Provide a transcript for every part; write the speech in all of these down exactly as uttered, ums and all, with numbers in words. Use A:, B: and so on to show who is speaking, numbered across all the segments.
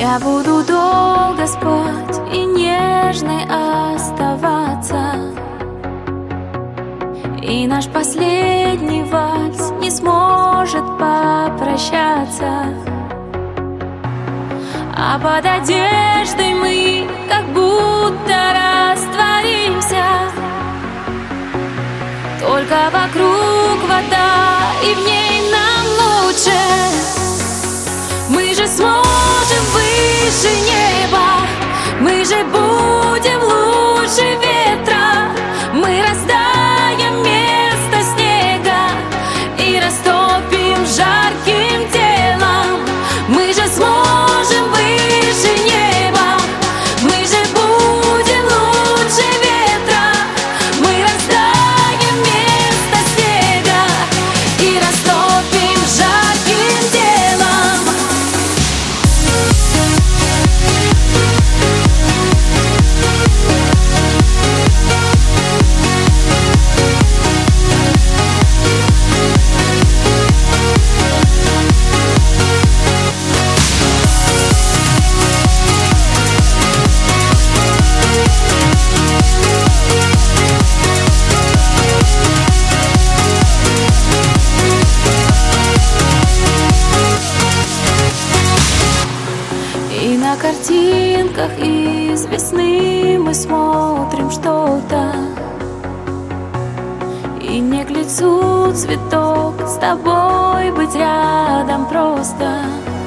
A: Я буду долго спать и нежной оставаться, и наш последний вальс не сможет попрощаться. А под одеждой мы как будто растворимся, только вокруг вода, и в ней нам лучше. Мы же сможем выше неба, мы же будем лучше ветра. Мы растаем вместо снега и растопим жарким телом. Мы же сможем выше неба, мы же будем лучше ветра. Мы растаем вместо снега и растопим жарким телом. И на картинках из весны мы смотрим что-то, и не к лицу цветок, с тобой быть рядом просто.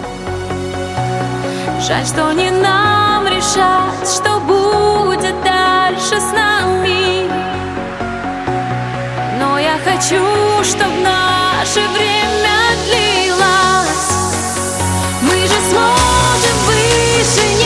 A: Жаль, что не нам решать, что будет дальше с нами, но я хочу, чтобы наше время длилось. Мы же сможем выше неба.